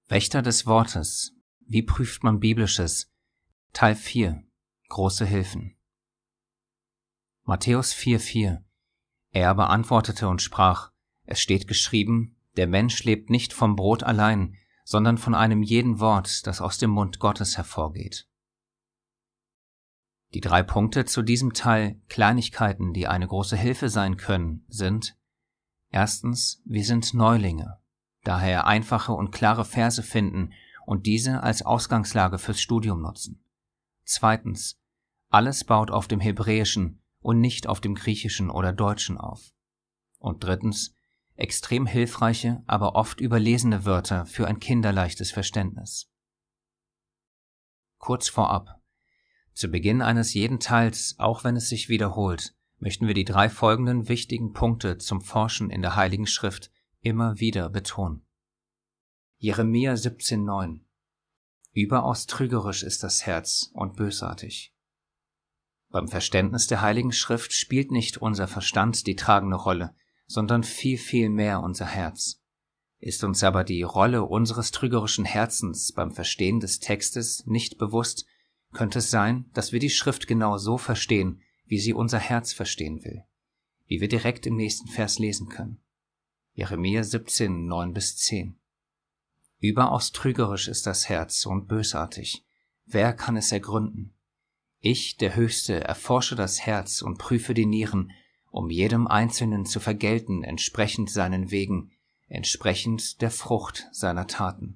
Wächter des Wortes. Wie prüft man Biblisches? Teil 4. Große Hilfen. Matthäus 4,4. Er aber antwortete und sprach: Es steht geschrieben, der Mensch lebt nicht vom Brot allein, sondern von einem jeden Wort, das aus dem Mund Gottes hervorgeht. Die 3 Punkte zu diesem Teil, Kleinigkeiten, die eine große Hilfe sein können, sind: Erstens, wir sind Neulinge, daher einfache und klare Verse finden und diese als Ausgangslage fürs Studium nutzen. Zweitens, alles baut auf dem Hebräischen und nicht auf dem Griechischen oder Deutschen auf. Und drittens, extrem hilfreiche, aber oft überlesene Wörter für ein kinderleichtes Verständnis. Kurz vorab: Zu Beginn eines jeden Teils, auch wenn es sich wiederholt, möchten wir die 3 folgenden wichtigen Punkte zum Forschen in der Heiligen Schrift immer wieder betonen. Jeremia 17,9. Überaus trügerisch ist das Herz und bösartig. Beim Verständnis der Heiligen Schrift spielt nicht unser Verstand die tragende Rolle, sondern viel, viel mehr unser Herz. Ist uns aber die Rolle unseres trügerischen Herzens beim Verstehen des Textes nicht bewusst, könnte es sein, dass wir die Schrift genau so verstehen, wie sie unser Herz verstehen will, wie wir direkt im nächsten Vers lesen können. Jeremia 17, 9-10. Überaus trügerisch ist das Herz und bösartig. Wer kann es ergründen? Ich, der Höchste, erforsche das Herz und prüfe die Nieren, um jedem Einzelnen zu vergelten, entsprechend seinen Wegen, entsprechend der Frucht seiner Taten.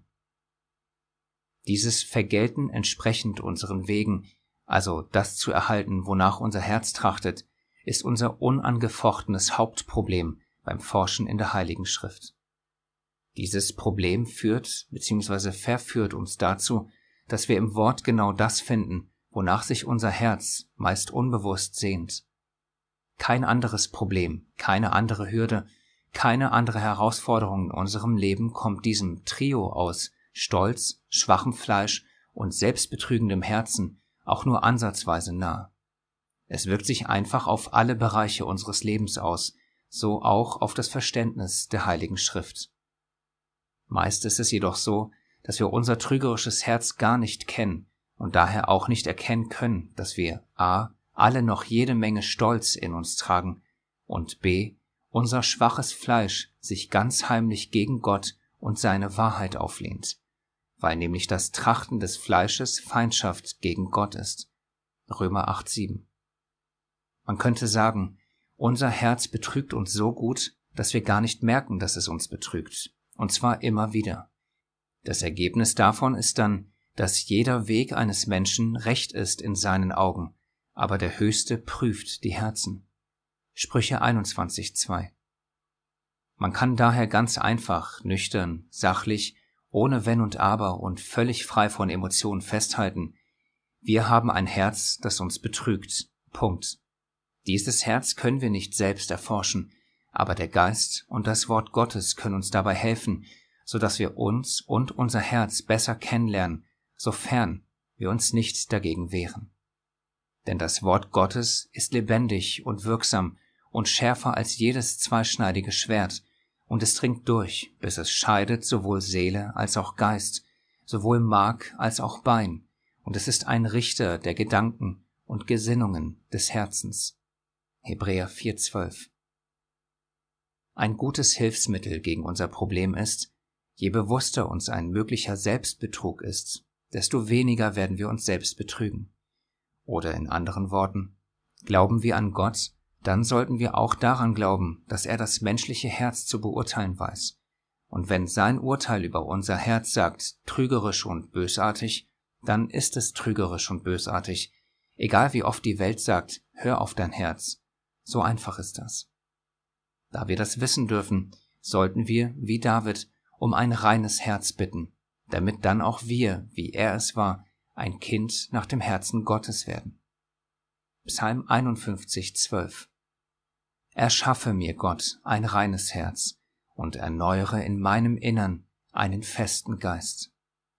Dieses Vergelten entsprechend unseren Wegen, also das zu erhalten, wonach unser Herz trachtet, ist unser unangefochtenes Hauptproblem beim Forschen in der Heiligen Schrift. Dieses Problem führt bzw. verführt uns dazu, dass wir im Wort genau das finden, wonach sich unser Herz meist unbewusst sehnt. Kein anderes Problem, keine andere Hürde, keine andere Herausforderung in unserem Leben kommt diesem Trio aus Stolz, schwachem Fleisch und selbstbetrügendem Herzen auch nur ansatzweise nah. Es wirkt sich einfach auf alle Bereiche unseres Lebens aus, so auch auf das Verständnis der Heiligen Schrift. Meist ist es jedoch so, dass wir unser trügerisches Herz gar nicht kennen und daher auch nicht erkennen können, dass wir a. alle noch jede Menge Stolz in uns tragen und b. unser schwaches Fleisch sich ganz heimlich gegen Gott und seine Wahrheit auflehnt, weil nämlich das Trachten des Fleisches Feindschaft gegen Gott ist. Römer 8,7. Man könnte sagen, unser Herz betrügt uns so gut, dass wir gar nicht merken, dass es uns betrügt, und zwar immer wieder. Das Ergebnis davon ist dann, dass jeder Weg eines Menschen recht ist in seinen Augen, aber der Höchste prüft die Herzen. Sprüche 21,2. Man kann daher ganz einfach, nüchtern, sachlich, ohne Wenn und Aber und völlig frei von Emotionen festhalten: Wir haben ein Herz, das uns betrügt. Punkt. Dieses Herz können wir nicht selbst erforschen, aber der Geist und das Wort Gottes können uns dabei helfen, sodass wir uns und unser Herz besser kennenlernen, sofern wir uns nicht dagegen wehren. Denn das Wort Gottes ist lebendig und wirksam und schärfer als jedes zweischneidige Schwert, und es dringt durch, bis es scheidet sowohl Seele als auch Geist, sowohl Mark als auch Bein, und es ist ein Richter der Gedanken und Gesinnungen des Herzens. Hebräer 4,12. Ein gutes Hilfsmittel gegen unser Problem ist: Je bewusster uns ein möglicher Selbstbetrug ist, desto weniger werden wir uns selbst betrügen. Oder in anderen Worten: Glauben wir an Gott, dann sollten wir auch daran glauben, dass er das menschliche Herz zu beurteilen weiß. Und wenn sein Urteil über unser Herz sagt, trügerisch und bösartig, dann ist es trügerisch und bösartig, egal wie oft die Welt sagt, hör auf dein Herz. So einfach ist das. Da wir das wissen dürfen, sollten wir, wie David, um ein reines Herz bitten, damit dann auch wir, wie er es war, ein Kind nach dem Herzen Gottes werden. Psalm 51,12. Erschaffe mir, Gott, ein reines Herz und erneuere in meinem Innern einen festen Geist.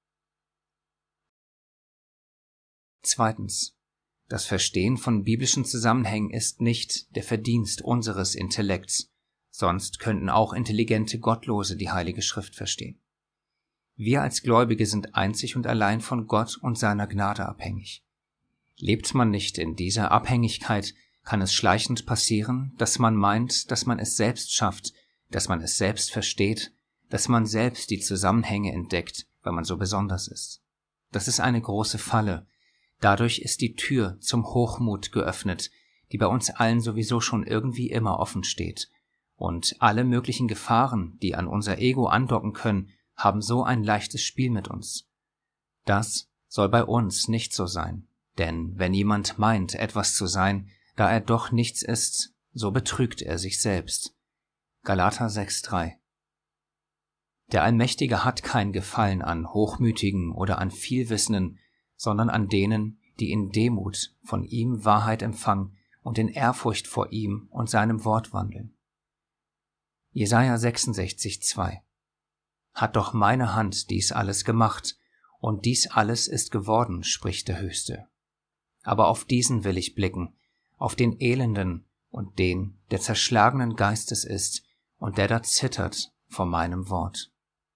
Zweitens. Das Verstehen von biblischen Zusammenhängen ist nicht der Verdienst unseres Intellekts, sonst könnten auch intelligente Gottlose die Heilige Schrift verstehen. Wir als Gläubige sind einzig und allein von Gott und seiner Gnade abhängig. Lebt man nicht in dieser Abhängigkeit, kann es schleichend passieren, dass man meint, dass man es selbst schafft, dass man es selbst versteht, dass man selbst die Zusammenhänge entdeckt, weil man so besonders ist. Das ist eine große Falle. Dadurch ist die Tür zum Hochmut geöffnet, die bei uns allen sowieso schon irgendwie immer offen steht. Und alle möglichen Gefahren, die an unser Ego andocken können, haben so ein leichtes Spiel mit uns. Das soll bei uns nicht so sein, denn wenn jemand meint, etwas zu sein, da er doch nichts ist, so betrügt er sich selbst. Galater 6,3. Der Allmächtige hat kein Gefallen an Hochmütigen oder an Vielwissenden, sondern an denen, die in Demut von ihm Wahrheit empfangen und in Ehrfurcht vor ihm und seinem Wort wandeln. Jesaja 66,2. Hat doch meine Hand dies alles gemacht, und dies alles ist geworden, spricht der Höchste. Aber auf diesen will ich blicken, auf den Elenden und den, der zerschlagenen Geistes ist und der da zittert vor meinem Wort.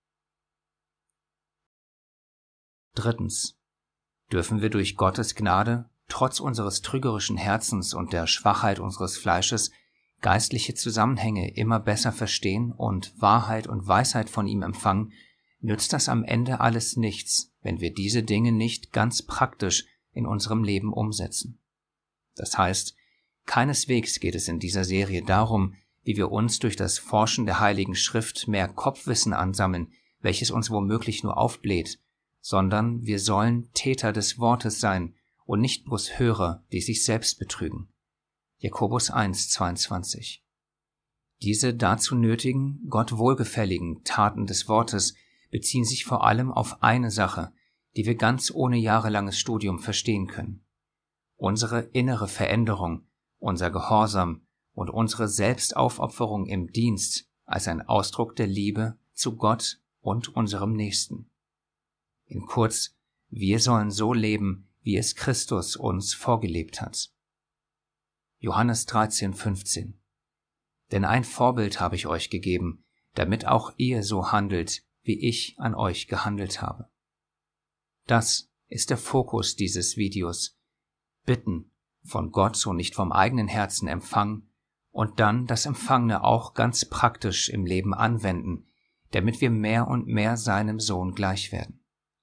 Drittens. Dürfen wir durch Gottes Gnade, trotz unseres trügerischen Herzens und der Schwachheit unseres Fleisches, geistliche Zusammenhänge immer besser verstehen und Wahrheit und Weisheit von ihm empfangen, nützt das am Ende alles nichts, wenn wir diese Dinge nicht ganz praktisch in unserem Leben umsetzen. Das heißt, keineswegs geht es in dieser Serie darum, wie wir uns durch das Forschen der Heiligen Schrift mehr Kopfwissen ansammeln, welches uns womöglich nur aufbläht, sondern wir sollen Täter des Wortes sein und nicht bloß Hörer, die sich selbst betrügen. Jakobus 1,22. Diese dazu nötigen, Gott wohlgefälligen Taten des Wortes beziehen sich vor allem auf eine Sache, die wir ganz ohne jahrelanges Studium verstehen können. Unsere innere Veränderung, unser Gehorsam und unsere Selbstaufopferung im Dienst als ein Ausdruck der Liebe zu Gott und unserem Nächsten. In kurz, wir sollen so leben, wie es Christus uns vorgelebt hat. Johannes 13,15. Denn ein Vorbild habe ich euch gegeben, damit auch ihr so handelt, wie ich an euch gehandelt habe. Das ist der Fokus dieses Videos. Bitten, von Gott und nicht vom eigenen Herzen empfangen und dann das Empfangene auch ganz praktisch im Leben anwenden, damit wir mehr und mehr seinem Sohn gleich werden.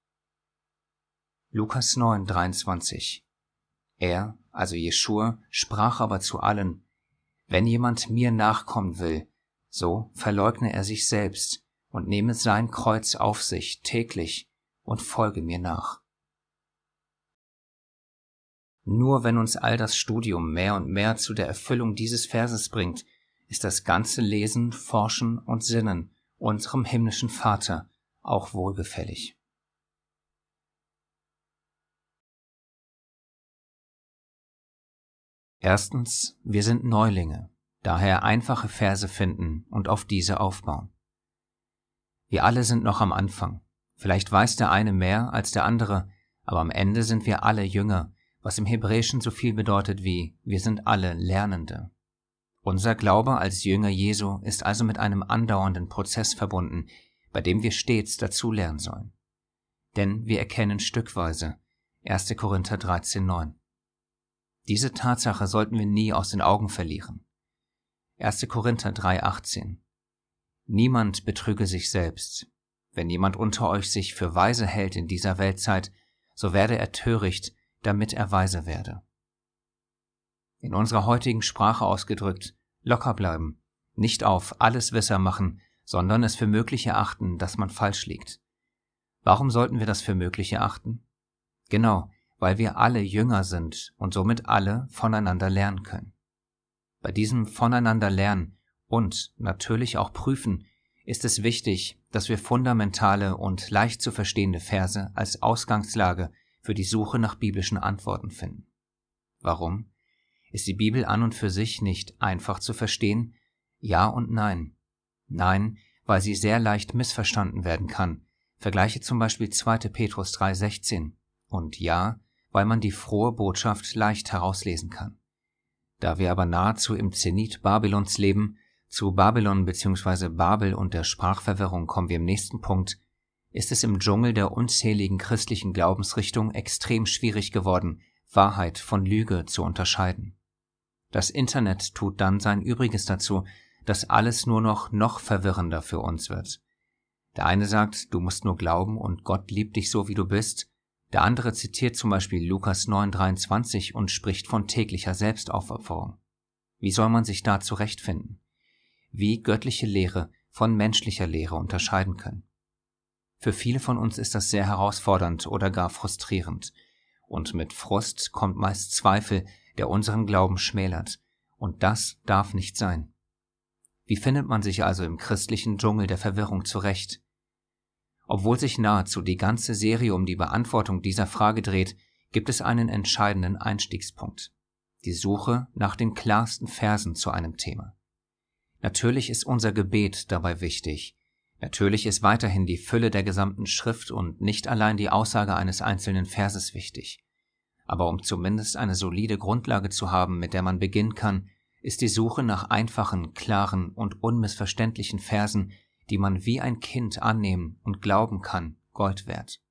Lukas 9,23. Er, also Jeschua, sprach aber zu allen: Wenn jemand mir nachkommen will, so verleugne er sich selbst und nehme sein Kreuz auf sich täglich und folge mir nach. Nur wenn uns all das Studium mehr und mehr zu der Erfüllung dieses Verses bringt, ist das ganze Lesen, Forschen und Sinnen unserem himmlischen Vater auch wohlgefällig. Erstens, wir sind Neulinge, daher einfache Verse finden und auf diese aufbauen. Wir alle sind noch am Anfang. Vielleicht weiß der eine mehr als der andere, aber am Ende sind wir alle Jünger, was im Hebräischen so viel bedeutet wie wir sind alle Lernende. Unser Glaube als Jünger Jesu ist also mit einem andauernden Prozess verbunden, bei dem wir stets dazulernen sollen. Denn wir erkennen stückweise 1. Korinther 13,9. Diese Tatsache sollten wir nie aus den Augen verlieren. 1. Korinther 3,18. Niemand betrüge sich selbst. Wenn jemand unter euch sich für weise hält in dieser Weltzeit, so werde er töricht, damit er weise werde. In unserer heutigen Sprache ausgedrückt, locker bleiben, nicht auf Alleswisser machen, sondern es für möglich erachten, dass man falsch liegt. Warum sollten wir das für möglich erachten? Genau, weil wir alle Jünger sind und somit alle voneinander lernen können. Bei diesem voneinander lernen und natürlich auch prüfen ist es wichtig, dass wir fundamentale und leicht zu verstehende Verse als Ausgangslage für die Suche nach biblischen Antworten finden. Warum? Ist die Bibel an und für sich nicht einfach zu verstehen? Ja und nein. Nein, weil sie sehr leicht missverstanden werden kann. Vergleiche zum Beispiel 2. Petrus 3,16. Und ja, weil man die frohe Botschaft leicht herauslesen kann. Da wir aber nahezu im Zenit Babylons leben, zu Babylon bzw. Babel und der Sprachverwirrung kommen wir im nächsten Punkt, ist es im Dschungel der unzähligen christlichen Glaubensrichtungen extrem schwierig geworden, Wahrheit von Lüge zu unterscheiden. Das Internet tut dann sein Übriges dazu, dass alles nur noch verwirrender für uns wird. Der eine sagt, du musst nur glauben und Gott liebt dich so, wie du bist. Der andere zitiert zum Beispiel Lukas 9,23 und spricht von täglicher Selbstaufopferung. Wie soll man sich da zurechtfinden? Wie göttliche Lehre von menschlicher Lehre unterscheiden können? Für viele von uns ist das sehr herausfordernd oder gar frustrierend. Und mit Frust kommt meist Zweifel, der unseren Glauben schmälert. Und das darf nicht sein. Wie findet man sich also im christlichen Dschungel der Verwirrung zurecht? Obwohl sich nahezu die ganze Serie um die Beantwortung dieser Frage dreht, gibt es einen entscheidenden Einstiegspunkt. Die Suche nach den klarsten Versen zu einem Thema. Natürlich ist unser Gebet dabei wichtig. Natürlich ist weiterhin die Fülle der gesamten Schrift und nicht allein die Aussage eines einzelnen Verses wichtig. Aber um zumindest eine solide Grundlage zu haben, mit der man beginnen kann, ist die Suche nach einfachen, klaren und unmissverständlichen Versen, die man wie ein Kind annehmen und glauben kann, Gold wert.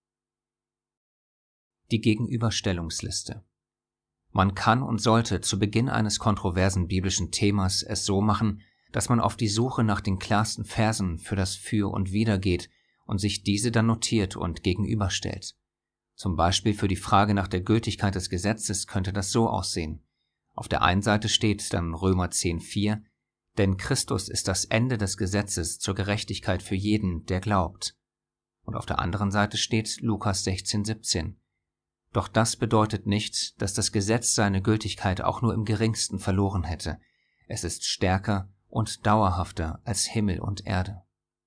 Die Gegenüberstellungsliste. Man kann und sollte zu Beginn eines kontroversen biblischen Themas es so machen, dass man auf die Suche nach den klarsten Versen für das Für und Wider geht und sich diese dann notiert und gegenüberstellt. Zum Beispiel für die Frage nach der Gültigkeit des Gesetzes könnte das so aussehen. Auf der einen Seite steht dann Römer 10,4, denn Christus ist das Ende des Gesetzes zur Gerechtigkeit für jeden, der glaubt. Und auf der anderen Seite steht Lukas 16,17. Doch das bedeutet nicht, dass das Gesetz seine Gültigkeit auch nur im geringsten verloren hätte. Es ist stärker und dauerhafter als Himmel und Erde.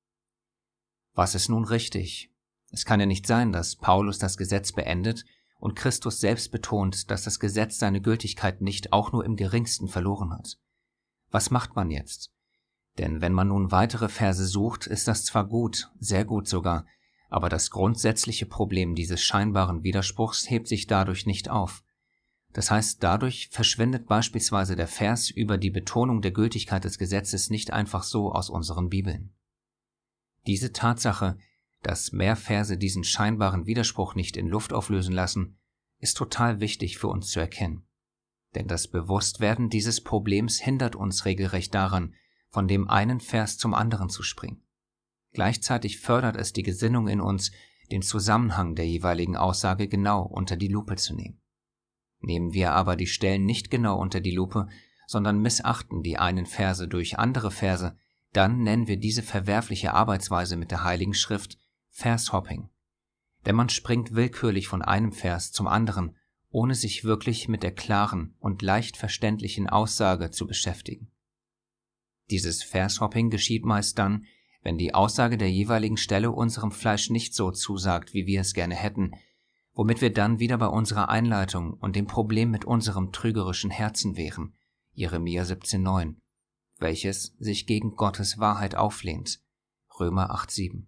Was ist nun richtig? Es kann ja nicht sein, dass Paulus das Gesetz beendet und Christus selbst betont, dass das Gesetz seine Gültigkeit nicht auch nur im geringsten verloren hat. Was macht man jetzt? Denn wenn man nun weitere Verse sucht, ist das zwar gut, sehr gut sogar, aber das grundsätzliche Problem dieses scheinbaren Widerspruchs hebt sich dadurch nicht auf. Das heißt, dadurch verschwindet beispielsweise der Vers über die Betonung der Gültigkeit des Gesetzes nicht einfach so aus unseren Bibeln. Diese Tatsache, dass mehr Verse diesen scheinbaren Widerspruch nicht in Luft auflösen lassen, ist total wichtig für uns zu erkennen. Denn das Bewusstwerden dieses Problems hindert uns regelrecht daran, von dem einen Vers zum anderen zu springen. Gleichzeitig fördert es die Gesinnung in uns, den Zusammenhang der jeweiligen Aussage genau unter die Lupe zu nehmen. Nehmen wir aber die Stellen nicht genau unter die Lupe, sondern missachten die einen Verse durch andere Verse, dann nennen wir diese verwerfliche Arbeitsweise mit der Heiligen Schrift Vershopping. Denn man springt willkürlich von einem Vers zum anderen, ohne sich wirklich mit der klaren und leicht verständlichen Aussage zu beschäftigen. Dieses Vershopping geschieht meist dann, wenn die Aussage der jeweiligen Stelle unserem Fleisch nicht so zusagt, wie wir es gerne hätten, womit wir dann wieder bei unserer Einleitung und dem Problem mit unserem trügerischen Herzen wären, Jeremia 17,9, welches sich gegen Gottes Wahrheit auflehnt, Römer 8,7.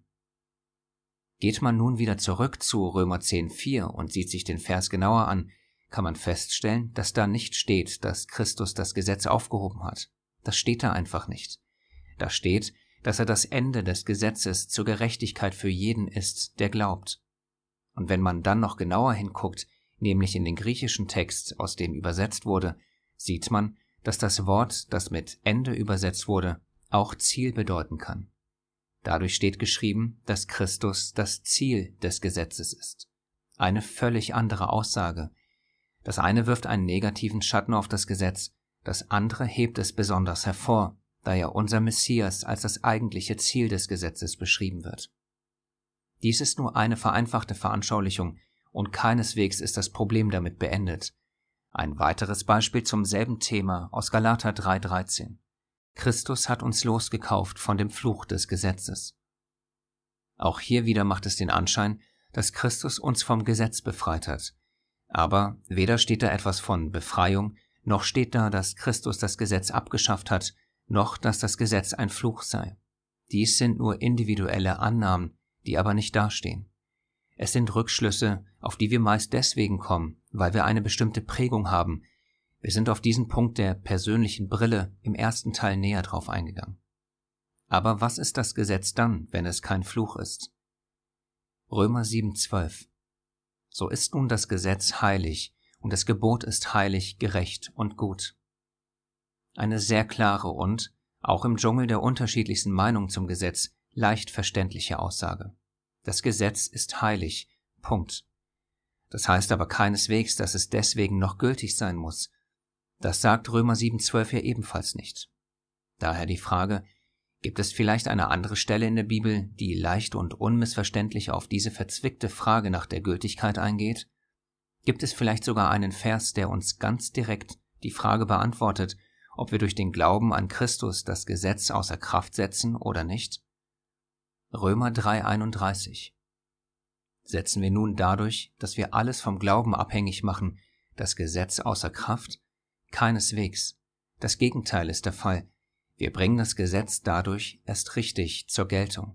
Geht man nun wieder zurück zu Römer 10,4 und sieht sich den Vers genauer an, kann man feststellen, dass da nicht steht, dass Christus das Gesetz aufgehoben hat. Das steht da einfach nicht. Da steht, dass er das Ende des Gesetzes zur Gerechtigkeit für jeden ist, der glaubt. Und wenn man dann noch genauer hinguckt, nämlich in den griechischen Text, aus dem übersetzt wurde, sieht man, dass das Wort, das mit Ende übersetzt wurde, auch Ziel bedeuten kann. Dadurch steht geschrieben, dass Christus das Ziel des Gesetzes ist. Eine völlig andere Aussage. Das eine wirft einen negativen Schatten auf das Gesetz, das andere hebt es besonders hervor, da ja unser Messias als das eigentliche Ziel des Gesetzes beschrieben wird. Dies ist nur eine vereinfachte Veranschaulichung und keineswegs ist das Problem damit beendet. Ein weiteres Beispiel zum selben Thema aus Galater 3,13. Christus hat uns losgekauft von dem Fluch des Gesetzes. Auch hier wieder macht es den Anschein, dass Christus uns vom Gesetz befreit hat. Aber weder steht da etwas von Befreiung, noch steht da, dass Christus das Gesetz abgeschafft hat, noch dass das Gesetz ein Fluch sei. Dies sind nur individuelle Annahmen, die aber nicht dastehen. Es sind Rückschlüsse, auf die wir meist deswegen kommen, weil wir eine bestimmte Prägung haben. Wir sind auf diesen Punkt der persönlichen Brille im ersten Teil näher drauf eingegangen. Aber was ist das Gesetz dann, wenn es kein Fluch ist? Römer 7,12. So ist nun das Gesetz heilig, und das Gebot ist heilig, gerecht und gut. Eine sehr klare und, auch im Dschungel der unterschiedlichsten Meinungen zum Gesetz, leicht verständliche Aussage. Das Gesetz ist heilig. Punkt. Das heißt aber keineswegs, dass es deswegen noch gültig sein muss. Das sagt Römer 7,12 ja ebenfalls nicht. Daher die Frage, gibt es vielleicht eine andere Stelle in der Bibel, die leicht und unmissverständlich auf diese verzwickte Frage nach der Gültigkeit eingeht? Gibt es vielleicht sogar einen Vers, der uns ganz direkt die Frage beantwortet, ob wir durch den Glauben an Christus das Gesetz außer Kraft setzen oder nicht? Römer 3,31. Setzen wir nun dadurch, dass wir alles vom Glauben abhängig machen, das Gesetz außer Kraft? Keineswegs. Das Gegenteil ist der Fall. Wir bringen das Gesetz dadurch erst richtig zur Geltung.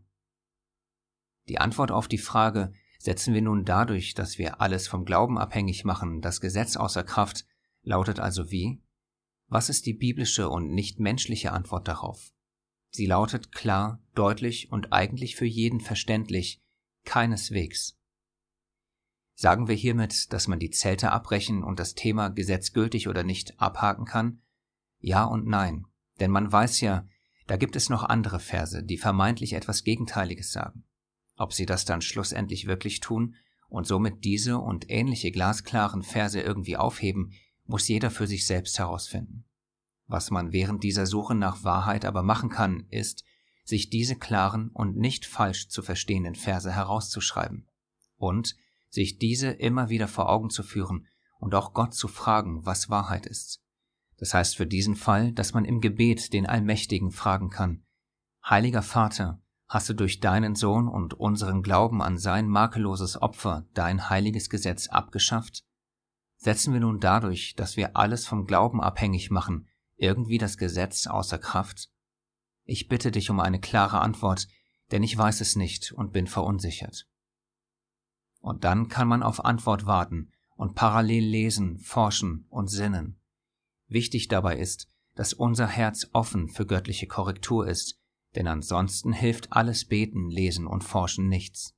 Die Antwort auf die Frage, setzen wir nun dadurch, dass wir alles vom Glauben abhängig machen, das Gesetz außer Kraft, lautet also wie? Was ist die biblische und nicht menschliche Antwort darauf? Sie lautet klar, deutlich und eigentlich für jeden verständlich, keineswegs. Sagen wir hiermit, dass man die Zelte abbrechen und das Thema Gesetz gültig oder nicht abhaken kann? Ja und nein, denn man weiß ja, da gibt es noch andere Verse, die vermeintlich etwas Gegenteiliges sagen. Ob sie das dann schlussendlich wirklich tun und somit diese und ähnliche glasklaren Verse irgendwie aufheben, muss jeder für sich selbst herausfinden. Was man während dieser Suche nach Wahrheit aber machen kann, ist, sich diese klaren und nicht falsch zu verstehenden Verse herauszuschreiben und sich diese immer wieder vor Augen zu führen und auch Gott zu fragen, was Wahrheit ist. Das heißt für diesen Fall, dass man im Gebet den Allmächtigen fragen kann: Heiliger Vater, hast du durch deinen Sohn und unseren Glauben an sein makelloses Opfer dein heiliges Gesetz abgeschafft? Setzen wir nun dadurch, dass wir alles vom Glauben abhängig machen, irgendwie das Gesetz außer Kraft? Ich bitte dich um eine klare Antwort, denn ich weiß es nicht und bin verunsichert. Und dann kann man auf Antwort warten und parallel lesen, forschen und sinnen. Wichtig dabei ist, dass unser Herz offen für göttliche Korrektur ist, denn ansonsten hilft alles Beten, Lesen und Forschen nichts.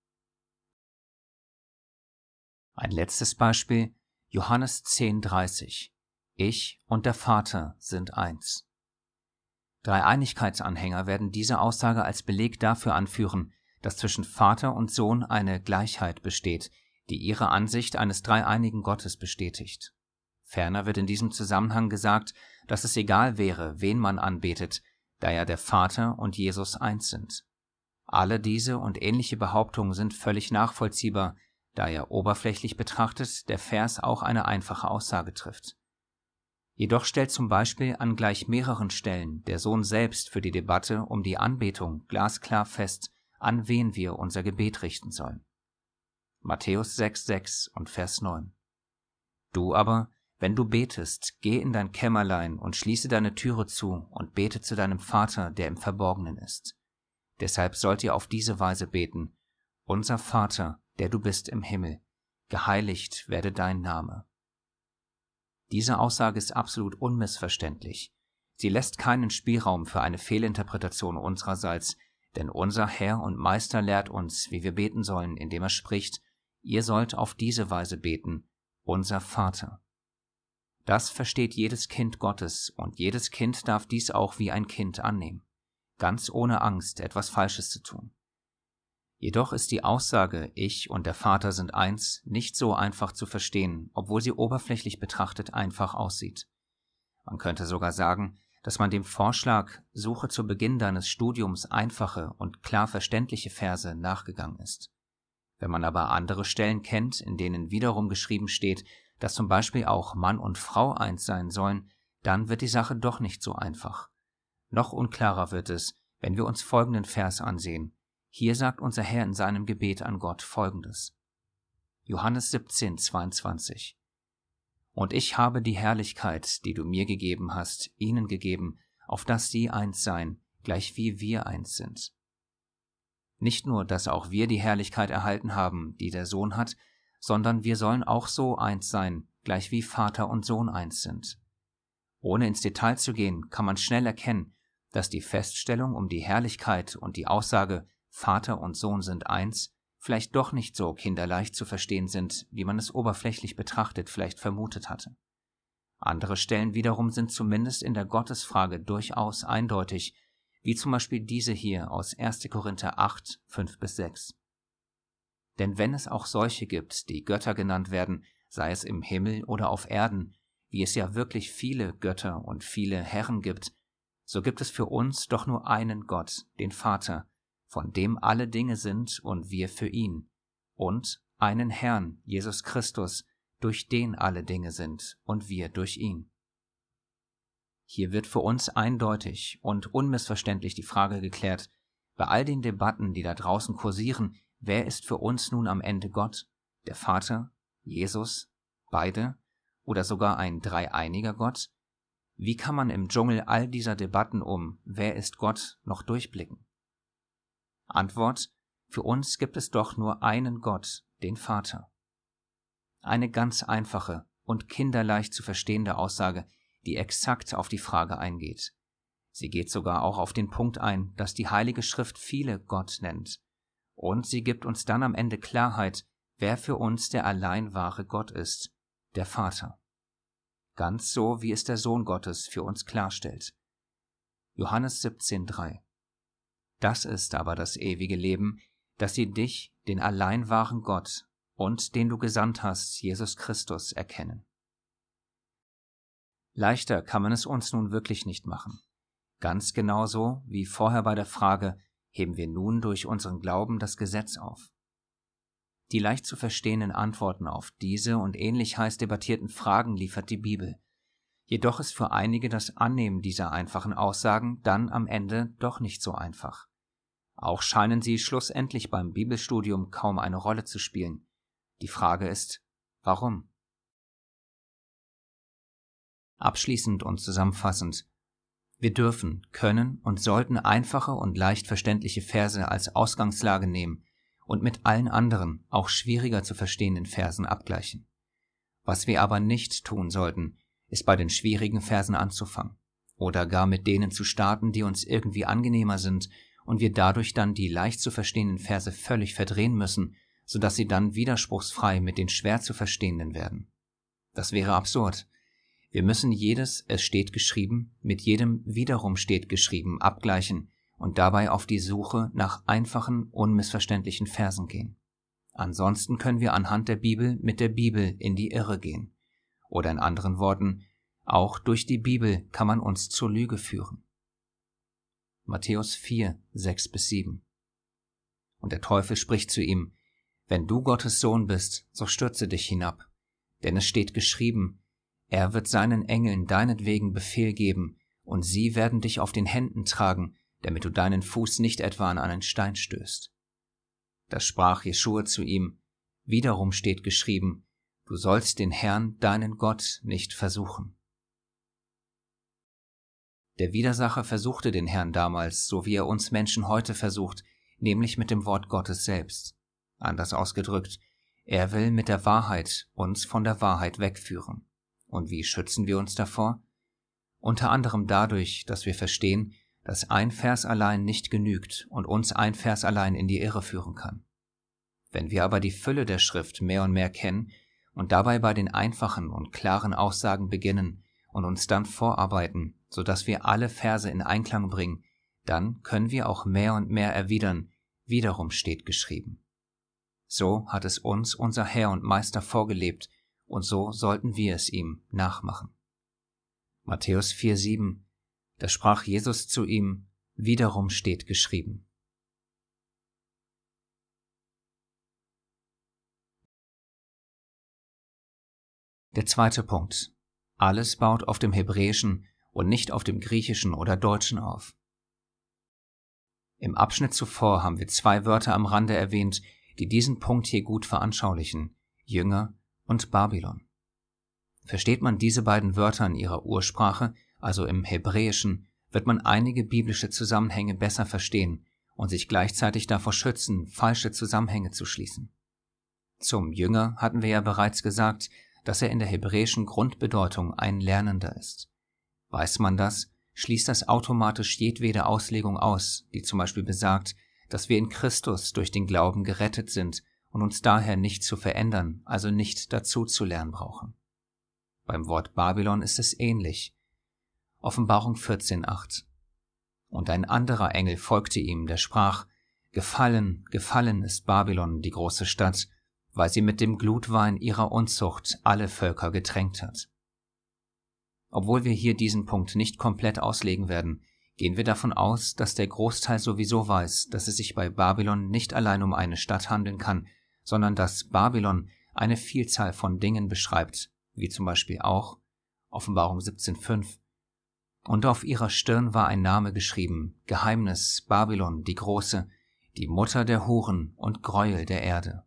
Ein letztes Beispiel, Johannes 10,30. Ich und der Vater sind eins. Dreieinigkeitsanhänger werden diese Aussage als Beleg dafür anführen, dass zwischen Vater und Sohn eine Gleichheit besteht, die ihre Ansicht eines dreieinigen Gottes bestätigt. Ferner wird in diesem Zusammenhang gesagt, dass es egal wäre, wen man anbetet, da ja der Vater und Jesus eins sind. Alle diese und ähnliche Behauptungen sind völlig nachvollziehbar, da ja oberflächlich betrachtet der Vers auch eine einfache Aussage trifft. Jedoch stellt zum Beispiel an gleich mehreren Stellen der Sohn selbst für die Debatte um die Anbetung glasklar fest, an wen wir unser Gebet richten sollen. Matthäus 6,6 und Vers 9. Du aber, wenn du betest, geh in dein Kämmerlein und schließe deine Türe zu und bete zu deinem Vater, der im Verborgenen ist. Deshalb sollt ihr auf diese Weise beten: Unser Vater, der du bist im Himmel, geheiligt werde dein Name. Diese Aussage ist absolut unmissverständlich. Sie lässt keinen Spielraum für eine Fehlinterpretation unsererseits, denn unser Herr und Meister lehrt uns, wie wir beten sollen, indem er spricht: Ihr sollt auf diese Weise beten: Unser Vater. Das versteht jedes Kind Gottes und jedes Kind darf dies auch wie ein Kind annehmen, ganz ohne Angst, etwas Falsches zu tun. Jedoch ist die Aussage, ich und der Vater sind eins, nicht so einfach zu verstehen, obwohl sie oberflächlich betrachtet einfach aussieht. Man könnte sogar sagen, dass man dem Vorschlag, suche zu Beginn deines Studiums einfache und klar verständliche Verse nachgegangen ist. Wenn man aber andere Stellen kennt, in denen wiederum geschrieben steht, dass zum Beispiel auch Mann und Frau eins sein sollen, dann wird die Sache doch nicht so einfach. Noch unklarer wird es, wenn wir uns folgenden Vers ansehen. Hier sagt unser Herr in seinem Gebet an Gott Folgendes. Johannes 17,22. Und ich habe die Herrlichkeit, die du mir gegeben hast, ihnen gegeben, auf dass sie eins seien, gleich wie wir eins sind. Nicht nur, dass auch wir die Herrlichkeit erhalten haben, die der Sohn hat, sondern wir sollen auch so eins sein, gleich wie Vater und Sohn eins sind. Ohne ins Detail zu gehen, kann man schnell erkennen, dass die Feststellung um die Herrlichkeit und die Aussage Vater und Sohn sind eins vielleicht doch nicht so kinderleicht zu verstehen sind, wie man es oberflächlich betrachtet vielleicht vermutet hatte. Andere Stellen wiederum sind zumindest in der Gottesfrage durchaus eindeutig, wie zum Beispiel diese hier aus 1. Korinther 8, 5-6. Denn wenn es auch solche gibt, die Götter genannt werden, sei es im Himmel oder auf Erden, wie es ja wirklich viele Götter und viele Herren gibt, so gibt es für uns doch nur einen Gott, den Vater, von dem alle Dinge sind und wir für ihn, und einen Herrn, Jesus Christus, durch den alle Dinge sind und wir durch ihn. Hier wird für uns eindeutig und unmissverständlich die Frage geklärt, bei all den Debatten, die da draußen kursieren, wer ist für uns nun am Ende Gott? Der Vater, Jesus, beide oder sogar ein dreieiniger Gott? Wie kann man im Dschungel all dieser Debatten um wer ist Gott noch durchblicken? Antwort: Für uns gibt es doch nur einen Gott, den Vater. Eine ganz einfache und kinderleicht zu verstehende Aussage, die exakt auf die Frage eingeht. Sie geht sogar auch auf den Punkt ein, dass die Heilige Schrift viele Gott nennt. Und sie gibt uns dann am Ende Klarheit, wer für uns der allein wahre Gott ist, der Vater. Ganz so, wie es der Sohn Gottes für uns klarstellt. Johannes 17,3. Das ist aber das ewige Leben, dass sie dich, den allein wahren Gott und den du gesandt hast, Jesus Christus, erkennen. Leichter kann man es uns nun wirklich nicht machen. Ganz genauso wie vorher bei der Frage, heben wir nun durch unseren Glauben das Gesetz auf. Die leicht zu verstehenden Antworten auf diese und ähnlich heiß debattierten Fragen liefert die Bibel. Jedoch ist für einige das Annehmen dieser einfachen Aussagen dann am Ende doch nicht so einfach. Auch scheinen sie schlussendlich beim Bibelstudium kaum eine Rolle zu spielen. Die Frage ist, warum? Abschließend und zusammenfassend: Wir dürfen, können und sollten einfache und leicht verständliche Verse als Ausgangslage nehmen und mit allen anderen, auch schwieriger zu verstehenden Versen abgleichen. Was wir aber nicht tun sollten, ist bei den schwierigen Versen anzufangen oder gar mit denen zu starten, die uns irgendwie angenehmer sind und wir dadurch dann die leicht zu verstehenden Verse völlig verdrehen müssen, sodass sie dann widerspruchsfrei mit den schwer zu verstehenden werden. Das wäre absurd. Wir müssen jedes "Es steht geschrieben" mit jedem "Wiederum steht geschrieben" abgleichen und dabei auf die Suche nach einfachen, unmissverständlichen Versen gehen. Ansonsten können wir anhand der Bibel mit der Bibel in die Irre gehen. Oder in anderen Worten, auch durch die Bibel kann man uns zur Lüge führen. Matthäus 4, 6-7. Und der Teufel spricht zu ihm: Wenn du Gottes Sohn bist, so stürze dich hinab. Denn es steht geschrieben, er wird seinen Engeln deinetwegen Befehl geben, und sie werden dich auf den Händen tragen, damit du deinen Fuß nicht etwa an einen Stein stößt. Da sprach Jeschua zu ihm: Wiederum steht geschrieben, du sollst den Herrn, deinen Gott, nicht versuchen. Der Widersacher versuchte den Herrn damals, so wie er uns Menschen heute versucht, nämlich mit dem Wort Gottes selbst. Anders ausgedrückt, er will mit der Wahrheit uns von der Wahrheit wegführen. Und wie schützen wir uns davor? Unter anderem dadurch, dass wir verstehen, dass ein Vers allein nicht genügt und uns ein Vers allein in die Irre führen kann. Wenn wir aber die Fülle der Schrift mehr und mehr kennen und dabei bei den einfachen und klaren Aussagen beginnen und uns dann vorarbeiten, sodass wir alle Verse in Einklang bringen, dann können wir auch mehr und mehr erwidern, wiederum steht geschrieben. So hat es uns unser Herr und Meister vorgelebt, und so sollten wir es ihm nachmachen. Matthäus 4,7. Da sprach Jesus zu ihm: Wiederum steht geschrieben. Der zweite Punkt. Alles baut auf dem Hebräischen und nicht auf dem Griechischen oder Deutschen auf. Im Abschnitt zuvor haben wir 2 Wörter am Rande erwähnt, die diesen Punkt hier gut veranschaulichen: Jünger und Babylon. Versteht man diese beiden Wörter in ihrer Ursprache, also im Hebräischen, wird man einige biblische Zusammenhänge besser verstehen und sich gleichzeitig davor schützen, falsche Zusammenhänge zu schließen. Zum Jünger hatten wir ja bereits gesagt, dass er in der hebräischen Grundbedeutung ein Lernender ist. Weiß man das, schließt das automatisch jedwede Auslegung aus, die zum Beispiel besagt, dass wir in Christus durch den Glauben gerettet sind und uns daher nicht zu verändern, also nicht dazu zu lernen brauchen. Beim Wort Babylon ist es ähnlich. Offenbarung 14,8. Und ein anderer Engel folgte ihm, der sprach: Gefallen, gefallen ist Babylon, die große Stadt, weil sie mit dem Glutwein ihrer Unzucht alle Völker getränkt hat. Obwohl wir hier diesen Punkt nicht komplett auslegen werden, gehen wir davon aus, dass der Großteil sowieso weiß, dass es sich bei Babylon nicht allein um eine Stadt handeln kann, sondern dass Babylon eine Vielzahl von Dingen beschreibt, wie zum Beispiel auch Offenbarung 17,5. Und auf ihrer Stirn war ein Name geschrieben, Geheimnis, Babylon, die Große, die Mutter der Huren und Gräuel der Erde.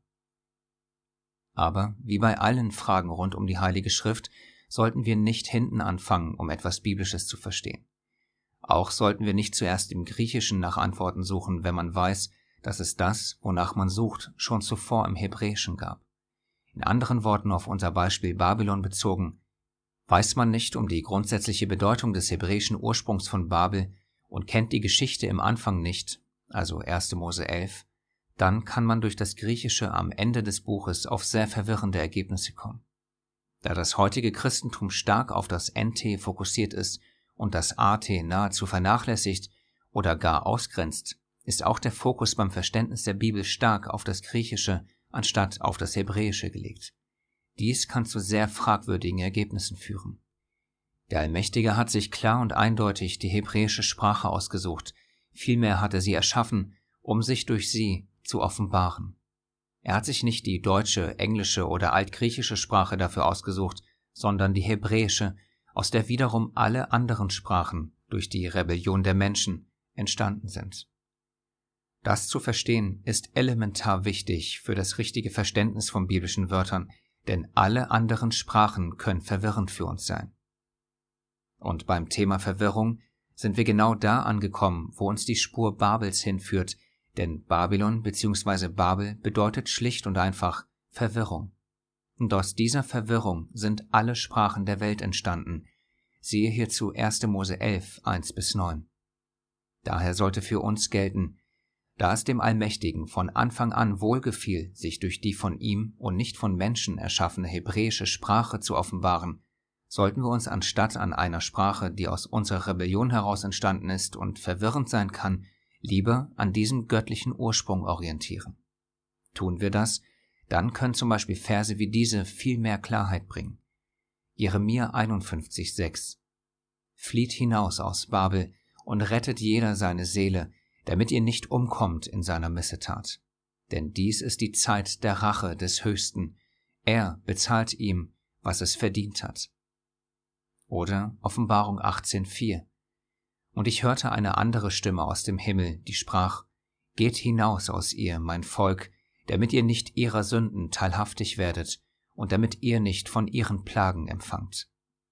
Aber, wie bei allen Fragen rund um die Heilige Schrift, sollten wir nicht hinten anfangen, um etwas Biblisches zu verstehen. Auch sollten wir nicht zuerst im Griechischen nach Antworten suchen, wenn man weiß, dass es das, wonach man sucht, schon zuvor im Hebräischen gab. In anderen Worten auf unser Beispiel Babylon bezogen: Weiß man nicht um die grundsätzliche Bedeutung des hebräischen Ursprungs von Babel und kennt die Geschichte im Anfang nicht, also 1. Mose 11, dann kann man durch das Griechische am Ende des Buches auf sehr verwirrende Ergebnisse kommen. Da das heutige Christentum stark auf das NT fokussiert ist und das AT nahezu vernachlässigt oder gar ausgrenzt, ist auch der Fokus beim Verständnis der Bibel stark auf das Griechische anstatt auf das Hebräische gelegt. Dies kann zu sehr fragwürdigen Ergebnissen führen. Der Allmächtige hat sich klar und eindeutig die hebräische Sprache ausgesucht, vielmehr hat er sie erschaffen, um sich durch sie zu offenbaren. Er hat sich nicht die deutsche, englische oder altgriechische Sprache dafür ausgesucht, sondern die hebräische, aus der wiederum alle anderen Sprachen durch die Rebellion der Menschen entstanden sind. Das zu verstehen ist elementar wichtig für das richtige Verständnis von biblischen Wörtern, denn alle anderen Sprachen können verwirrend für uns sein. Und beim Thema Verwirrung sind wir genau da angekommen, wo uns die Spur Babels hinführt, denn Babylon bzw. Babel bedeutet schlicht und einfach Verwirrung. Und aus dieser Verwirrung sind alle Sprachen der Welt entstanden. Siehe hierzu 1. Mose 11, 1-9. Daher sollte für uns gelten: Da es dem Allmächtigen von Anfang an wohlgefiel, sich durch die von ihm und nicht von Menschen erschaffene hebräische Sprache zu offenbaren, sollten wir uns anstatt an einer Sprache, die aus unserer Rebellion heraus entstanden ist und verwirrend sein kann, lieber an diesem göttlichen Ursprung orientieren. Tun wir das, dann können zum Beispiel Verse wie diese viel mehr Klarheit bringen. Jeremia 51,6: Flieht hinaus aus Babel und rettet jeder seine Seele, damit ihr nicht umkommt in seiner Missetat. Denn dies ist die Zeit der Rache des Höchsten. Er bezahlt ihm, was es verdient hat. Oder Offenbarung 18,4: Und ich hörte eine andere Stimme aus dem Himmel, die sprach: Geht hinaus aus ihr, mein Volk, damit ihr nicht ihrer Sünden teilhaftig werdet und damit ihr nicht von ihren Plagen empfangt.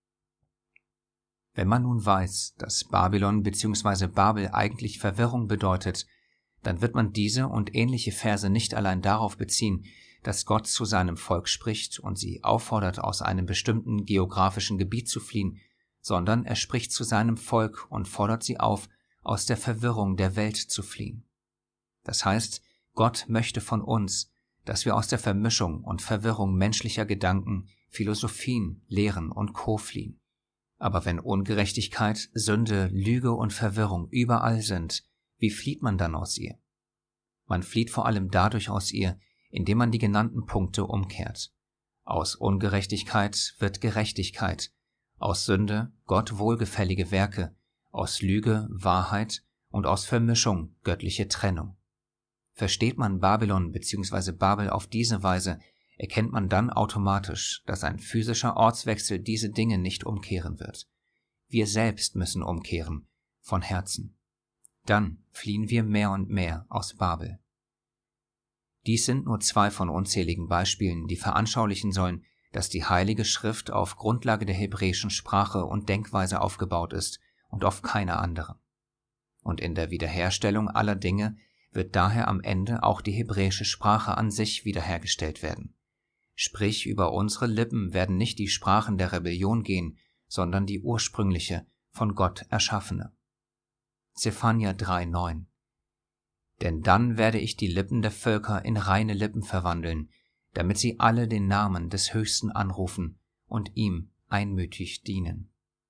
Wenn man nun weiß, dass Babylon bzw. Babel eigentlich Verwirrung bedeutet, dann wird man diese und ähnliche Verse nicht allein darauf beziehen, dass Gott zu seinem Volk spricht und sie auffordert, aus einem bestimmten geografischen Gebiet zu fliehen, sondern er spricht zu seinem Volk und fordert sie auf, aus der Verwirrung der Welt zu fliehen. Das heißt, Gott möchte von uns, dass wir aus der Vermischung und Verwirrung menschlicher Gedanken, Philosophien, Lehren und Co. fliehen. Aber wenn Ungerechtigkeit, Sünde, Lüge und Verwirrung überall sind, wie flieht man dann aus ihr? Man flieht vor allem dadurch aus ihr, indem man die genannten Punkte umkehrt. Aus Ungerechtigkeit wird Gerechtigkeit, aus Sünde Gott wohlgefällige Werke, aus Lüge Wahrheit und aus Vermischung göttliche Trennung. Versteht man Babylon bzw. Babel auf diese Weise, erkennt man dann automatisch, dass ein physischer Ortswechsel diese Dinge nicht umkehren wird. Wir selbst müssen umkehren, von Herzen. Dann fliehen wir mehr und mehr aus Babel. Dies sind nur 2 von unzähligen Beispielen, die veranschaulichen sollen, dass die Heilige Schrift auf Grundlage der hebräischen Sprache und Denkweise aufgebaut ist und auf keine andere. Und in der Wiederherstellung aller Dinge wird daher am Ende auch die hebräische Sprache an sich wiederhergestellt werden. Sprich, über unsere Lippen werden nicht die Sprachen der Rebellion gehen, sondern die ursprüngliche, von Gott erschaffene. Zephania 3,9: Denn dann werde ich die Lippen der Völker in reine Lippen verwandeln, damit sie alle den Namen des Höchsten anrufen und ihm einmütig dienen.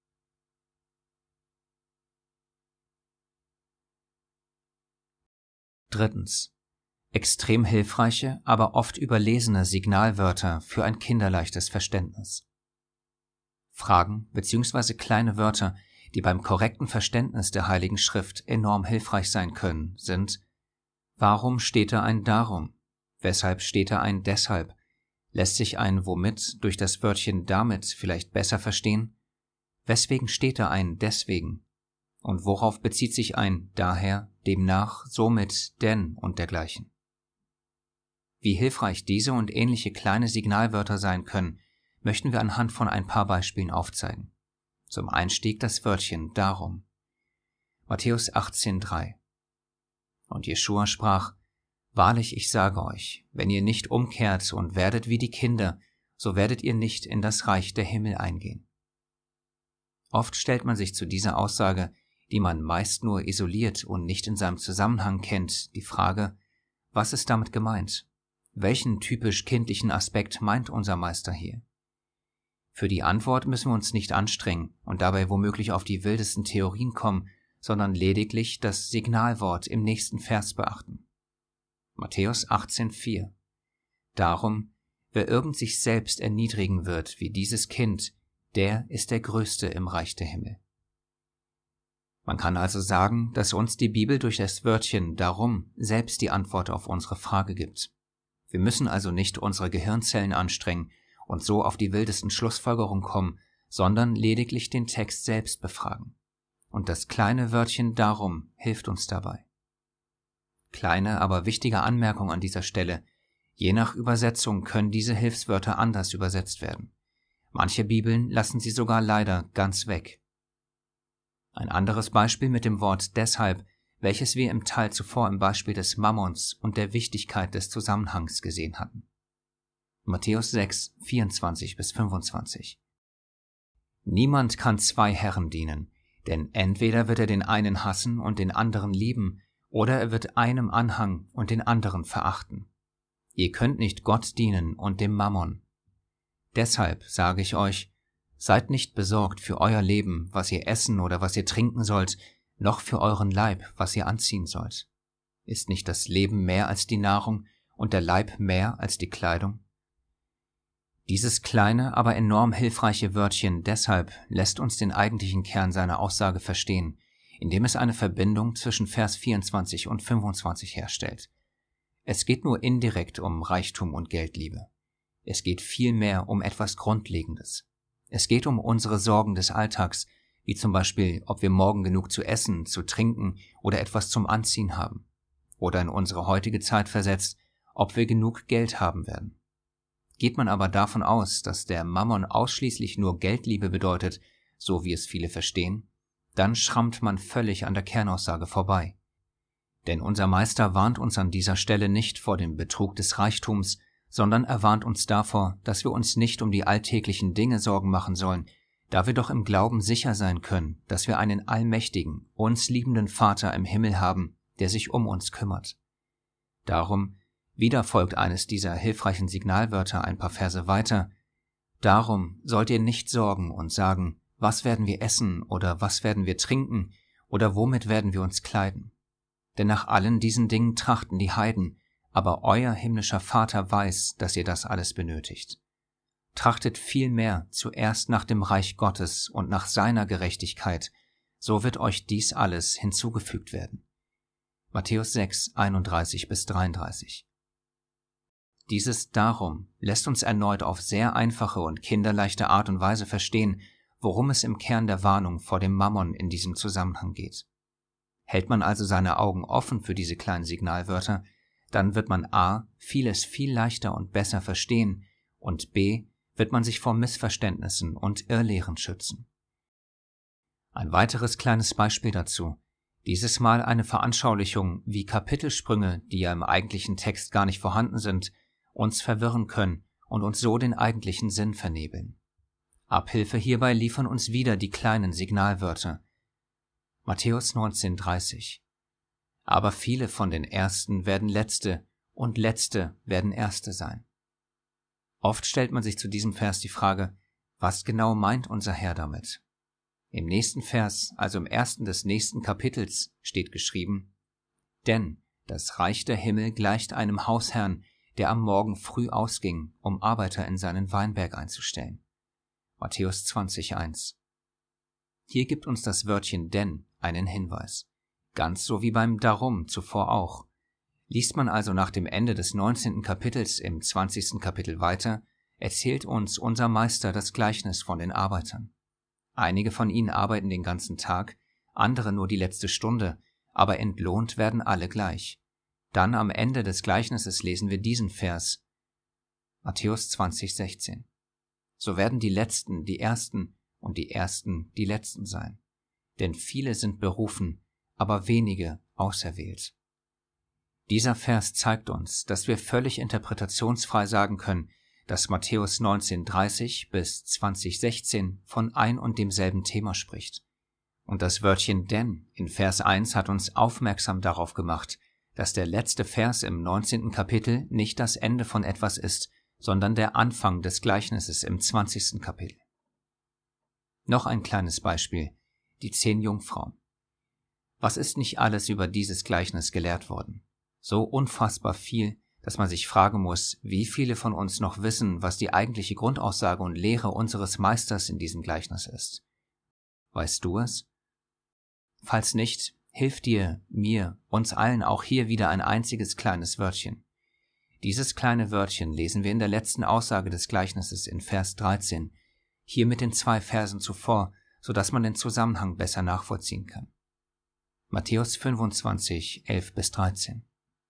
Drittens. Extrem hilfreiche, aber oft überlesene Signalwörter für ein kinderleichtes Verständnis. Fragen bzw. kleine Wörter, die beim korrekten Verständnis der Heiligen Schrift enorm hilfreich sein können, sind: Warum steht da ein Darum? Weshalb steht da ein Deshalb? Lässt sich ein Womit durch das Wörtchen damit vielleicht besser verstehen? Weswegen steht da ein Deswegen? Und worauf bezieht sich ein Daher, demnach, somit, denn und dergleichen? Wie hilfreich diese und ähnliche kleine Signalwörter sein können, möchten wir anhand von ein paar Beispielen aufzeigen. Zum Einstieg das Wörtchen Darum. Matthäus 18,3. Und Jeschua sprach: Wahrlich, ich sage euch, wenn ihr nicht umkehrt und werdet wie die Kinder, so werdet ihr nicht in das Reich der Himmel eingehen. Oft stellt man sich zu dieser Aussage, die man meist nur isoliert und nicht in seinem Zusammenhang kennt, die Frage: Was ist damit gemeint? Welchen typisch kindlichen Aspekt meint unser Meister hier? Für die Antwort müssen wir uns nicht anstrengen und dabei womöglich auf die wildesten Theorien kommen, sondern lediglich das Signalwort im nächsten Vers beachten. Matthäus 18,4. Darum, wer irgend sich selbst erniedrigen wird wie dieses Kind, der ist der Größte im Reich der Himmel. Man kann also sagen, dass uns die Bibel durch das Wörtchen Darum selbst die Antwort auf unsere Frage gibt. Wir müssen also nicht unsere Gehirnzellen anstrengen und so auf die wildesten Schlussfolgerungen kommen, sondern lediglich den Text selbst befragen. Und das kleine Wörtchen Darum hilft uns dabei. Kleine, aber wichtige Anmerkung an dieser Stelle: Je nach Übersetzung können diese Hilfswörter anders übersetzt werden. Manche Bibeln lassen sie sogar leider ganz weg. Ein anderes Beispiel mit dem Wort Deshalb, welches wir im Teil zuvor im Beispiel des Mammons und der Wichtigkeit des Zusammenhangs gesehen hatten. Matthäus 6, 24-25. Niemand kann zwei Herren dienen, denn entweder wird er den einen hassen und den anderen lieben, oder er wird einem anhangen und den anderen verachten. Ihr könnt nicht Gott dienen und dem Mammon. Deshalb sage ich euch, seid nicht besorgt für euer Leben, was ihr essen oder was ihr trinken sollt, noch für euren Leib, was ihr anziehen sollt. Ist nicht das Leben mehr als die Nahrung und der Leib mehr als die Kleidung? Dieses kleine, aber enorm hilfreiche Wörtchen deshalb lässt uns den eigentlichen Kern seiner Aussage verstehen, indem es eine Verbindung zwischen Vers 24 und 25 herstellt. Es geht nur indirekt um Reichtum und Geldliebe. Es geht vielmehr um etwas Grundlegendes. Es geht um unsere Sorgen des Alltags, wie zum Beispiel, ob wir morgen genug zu essen, zu trinken oder etwas zum Anziehen haben. Oder in unsere heutige Zeit versetzt, ob wir genug Geld haben werden. Geht man aber davon aus, dass der Mammon ausschließlich nur Geldliebe bedeutet, so wie es viele verstehen, dann schrammt man völlig an der Kernaussage vorbei. Denn unser Meister warnt uns an dieser Stelle nicht vor dem Betrug des Reichtums, sondern er warnt uns davor, dass wir uns nicht um die alltäglichen Dinge Sorgen machen sollen, da wir doch im Glauben sicher sein können, dass wir einen allmächtigen, uns liebenden Vater im Himmel haben, der sich um uns kümmert. Darum, wieder folgt eines dieser hilfreichen Signalwörter ein paar Verse weiter: Darum sollt ihr nicht sorgen und sagen, was werden wir essen oder was werden wir trinken oder womit werden wir uns kleiden? Denn nach allen diesen Dingen trachten die Heiden, aber euer himmlischer Vater weiß, dass ihr das alles benötigt. Trachtet vielmehr zuerst nach dem Reich Gottes und nach seiner Gerechtigkeit, so wird euch dies alles hinzugefügt werden. Matthäus 6, 31-33. Dieses Darum lässt uns erneut auf sehr einfache und kinderleichte Art und Weise verstehen, worum es im Kern der Warnung vor dem Mammon in diesem Zusammenhang geht. Hält man also seine Augen offen für diese kleinen Signalwörter, dann wird man a. vieles viel leichter und besser verstehen und b. wird man sich vor Missverständnissen und Irrlehren schützen. Ein weiteres kleines Beispiel dazu: Dieses Mal eine Veranschaulichung, wie Kapitelsprünge, die ja im eigentlichen Text gar nicht vorhanden sind, uns verwirren können und uns so den eigentlichen Sinn vernebeln. Abhilfe hierbei liefern uns wieder die kleinen Signalwörter. Matthäus 19,30. Aber viele von den Ersten werden Letzte und Letzte werden Erste sein. Oft stellt man sich zu diesem Vers die Frage, was genau meint unser Herr damit? Im nächsten Vers, also im ersten des nächsten Kapitels, steht geschrieben: Denn das Reich der Himmel gleicht einem Hausherrn, der am Morgen früh ausging, um Arbeiter in seinen Weinberg einzustellen. Matthäus 20,1. Hier gibt uns das Wörtchen denn einen Hinweis. Ganz so wie beim Darum zuvor auch. Liest man also nach dem Ende des 19. Kapitels im 20. Kapitel weiter, erzählt uns unser Meister das Gleichnis von den Arbeitern. Einige von ihnen arbeiten den ganzen Tag, andere nur die letzte Stunde, aber entlohnt werden alle gleich. Dann am Ende des Gleichnisses lesen wir diesen Vers, Matthäus 20,16. So werden die Letzten die Ersten und die Ersten die Letzten sein. Denn viele sind berufen, aber wenige auserwählt. Dieser Vers zeigt uns, dass wir völlig interpretationsfrei sagen können, dass Matthäus 19,30 bis 20,16 von ein und demselben Thema spricht. Und das Wörtchen denn in Vers 1 hat uns aufmerksam darauf gemacht, dass der letzte Vers im 19. Kapitel nicht das Ende von etwas ist, sondern der Anfang des Gleichnisses im 20. Kapitel. Noch ein kleines Beispiel, die 10 Jungfrauen. Was ist nicht alles über dieses Gleichnis gelehrt worden? So unfassbar viel, dass man sich fragen muss, wie viele von uns noch wissen, was die eigentliche Grundaussage und Lehre unseres Meisters in diesem Gleichnis ist. Weißt du es? Falls nicht, hilft dir, mir, uns allen auch hier wieder ein einziges kleines Wörtchen. Dieses kleine Wörtchen lesen wir in der letzten Aussage des Gleichnisses in Vers 13, hier mit den 2 Versen zuvor, sodass man den Zusammenhang besser nachvollziehen kann. Matthäus 25, 11 bis 13.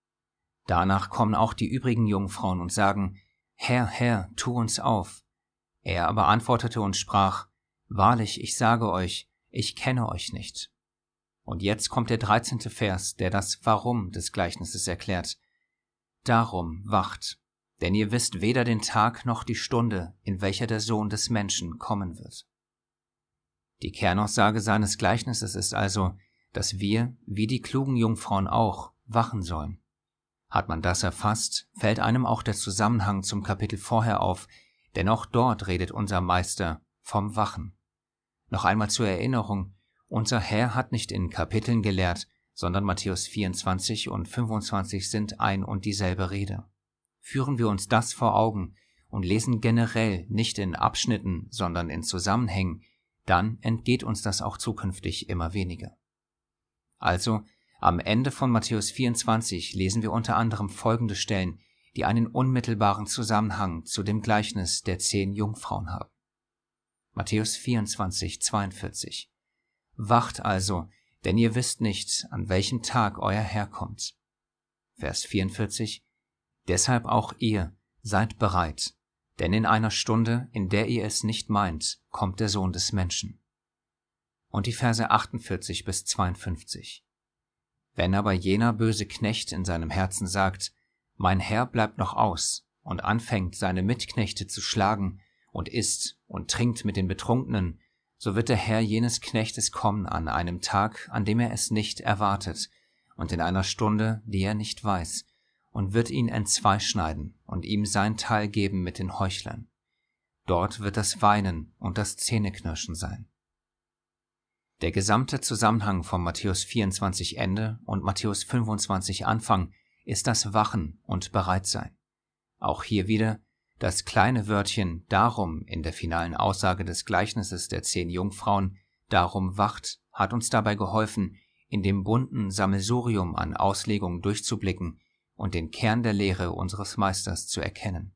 Danach kommen auch die übrigen Jungfrauen und sagen, Herr, Herr, tu uns auf. Er aber antwortete und sprach, Wahrlich, ich sage euch, ich kenne euch nicht. Und jetzt kommt der 13. Vers, der das Warum des Gleichnisses erklärt. Darum wacht, denn ihr wisst weder den Tag noch die Stunde, in welcher der Sohn des Menschen kommen wird. Die Kernaussage seines Gleichnisses ist also, dass wir, wie die klugen Jungfrauen auch, wachen sollen. Hat man das erfasst, fällt einem auch der Zusammenhang zum Kapitel vorher auf, denn auch dort redet unser Meister vom Wachen. Noch einmal zur Erinnerung, unser Herr hat nicht in Kapiteln gelehrt, sondern Matthäus 24 und 25 sind ein und dieselbe Rede. Führen wir uns das vor Augen und lesen generell nicht in Abschnitten, sondern in Zusammenhängen, dann entgeht uns das auch zukünftig immer weniger. Also, am Ende von Matthäus 24 lesen wir unter anderem folgende Stellen, die einen unmittelbaren Zusammenhang zu dem Gleichnis der 10 Jungfrauen haben. Matthäus 24, 42. Wacht also, denn ihr wisst nicht, an welchem Tag euer Herr kommt. Vers 44. Deshalb auch ihr, seid bereit, denn in einer Stunde, in der ihr es nicht meint, kommt der Sohn des Menschen. Und die Verse 48 bis 52. Wenn aber jener böse Knecht in seinem Herzen sagt, mein Herr bleibt noch aus, und anfängt, seine Mitknechte zu schlagen, und isst und trinkt mit den Betrunkenen, so wird der Herr jenes Knechtes kommen an einem Tag, an dem er es nicht erwartet, und in einer Stunde, die er nicht weiß, und wird ihn entzweischneiden und ihm sein Teil geben mit den Heuchlern. Dort wird das Weinen und das Zähneknirschen sein. Der gesamte Zusammenhang von Matthäus 24 Ende und Matthäus 25 Anfang ist das Wachen und Bereitsein. Auch hier wieder das kleine Wörtchen darum in der finalen Aussage des Gleichnisses der 10 Jungfrauen, darum wacht, hat uns dabei geholfen, in dem bunten Sammelsurium an Auslegungen durchzublicken und den Kern der Lehre unseres Meisters zu erkennen.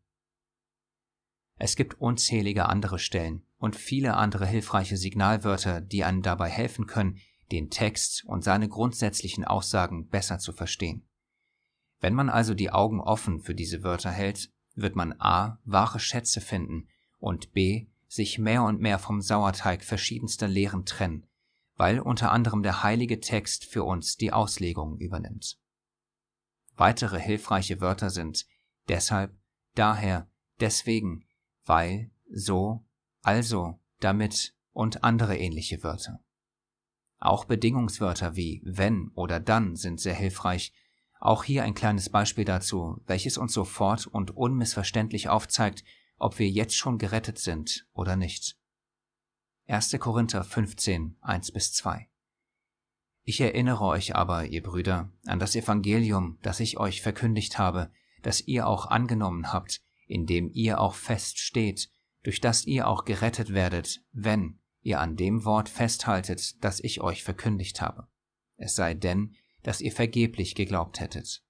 Es gibt unzählige andere Stellen und viele andere hilfreiche Signalwörter, die einem dabei helfen können, den Text und seine grundsätzlichen Aussagen besser zu verstehen. Wenn man also die Augen offen für diese Wörter hält, wird man a. wahre Schätze finden und b. sich mehr und mehr vom Sauerteig verschiedenster Lehren trennen, weil unter anderem der heilige Text für uns die Auslegung übernimmt. Weitere hilfreiche Wörter sind deshalb, daher, deswegen, weil, so, also, damit und andere ähnliche Wörter. Auch Bedingungswörter wie wenn oder dann sind sehr hilfreich. Auch hier ein kleines Beispiel dazu, welches uns sofort und unmissverständlich aufzeigt, ob wir jetzt schon gerettet sind oder nicht. 1. Korinther 15, 1-2. Ich erinnere euch aber, ihr Brüder, an das Evangelium, das ich euch verkündigt habe, das ihr auch angenommen habt, in dem ihr auch fest steht, durch das ihr auch gerettet werdet, wenn ihr an dem Wort festhaltet, das ich euch verkündigt habe. Es sei denn, dass ihr vergeblich geglaubt hättet.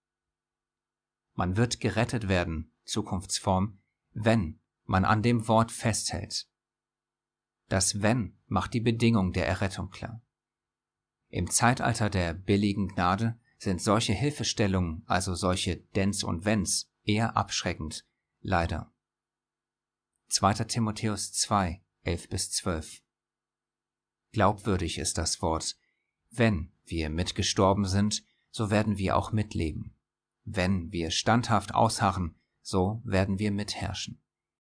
Man wird gerettet werden, Zukunftsform, wenn man an dem Wort festhält. Das Wenn macht die Bedingung der Errettung klar. Im Zeitalter der billigen Gnade sind solche Hilfestellungen, also solche Denns und Wenns, eher abschreckend, leider. 2. Timotheus 2, 11-12. Glaubwürdig ist das Wort. Wenn wir mitgestorben sind, so werden wir auch mitleben. Wenn wir standhaft ausharren, so werden wir mitherrschen.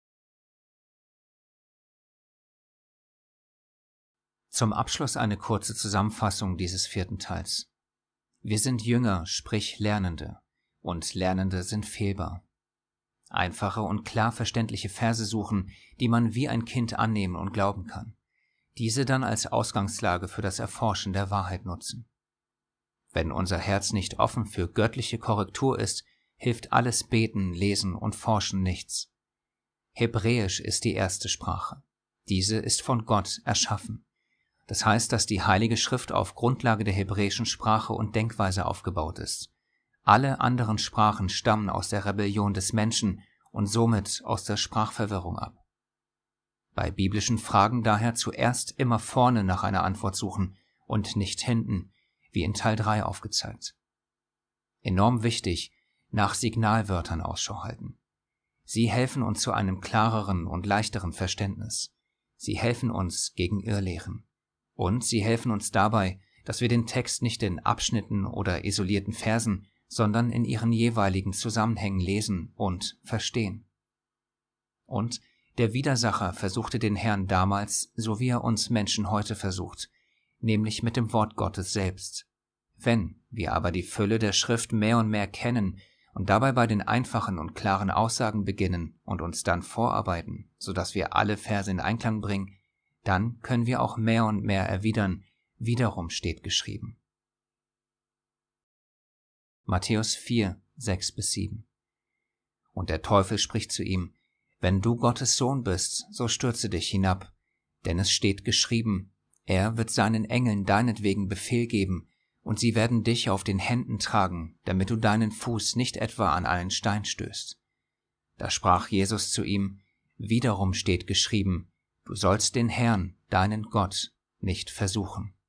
Zum Abschluss eine kurze Zusammenfassung dieses 4. Teils. Wir sind Jünger, sprich Lernende, und Lernende sind fehlbar. Einfache und klar verständliche Verse suchen, die man wie ein Kind annehmen und glauben kann. Diese dann als Ausgangslage für das Erforschen der Wahrheit nutzen. Wenn unser Herz nicht offen für göttliche Korrektur ist, hilft alles Beten, Lesen und Forschen nichts. Hebräisch ist die erste Sprache. Diese ist von Gott erschaffen. Das heißt, dass die Heilige Schrift auf Grundlage der hebräischen Sprache und Denkweise aufgebaut ist. Alle anderen Sprachen stammen aus der Rebellion des Menschen und somit aus der Sprachverwirrung ab. Bei biblischen Fragen daher zuerst immer vorne nach einer Antwort suchen und nicht hinten, wie in Teil 3 aufgezeigt. Enorm wichtig, nach Signalwörtern Ausschau halten. Sie helfen uns zu einem klareren und leichteren Verständnis. Sie helfen uns gegen Irrlehren. Und sie helfen uns dabei, dass wir den Text nicht in Abschnitten oder isolierten Versen, sondern in ihren jeweiligen Zusammenhängen lesen und verstehen. Und der Widersacher versuchte den Herrn damals, so wie er uns Menschen heute versucht, nämlich mit dem Wort Gottes selbst. Wenn wir aber die Fülle der Schrift mehr und mehr kennen und dabei bei den einfachen und klaren Aussagen beginnen und uns dann vorarbeiten, sodass wir alle Verse in Einklang bringen, dann können wir auch mehr und mehr erwidern, wiederum steht geschrieben. Matthäus 4, 6-7. Und der Teufel spricht zu ihm, wenn du Gottes Sohn bist, so stürze dich hinab, denn es steht geschrieben, er wird seinen Engeln deinetwegen Befehl geben, und sie werden dich auf den Händen tragen, damit du deinen Fuß nicht etwa an einen Stein stößt. Da sprach Jesus zu ihm, wiederum steht geschrieben, du sollst den Herrn, deinen Gott, nicht versuchen.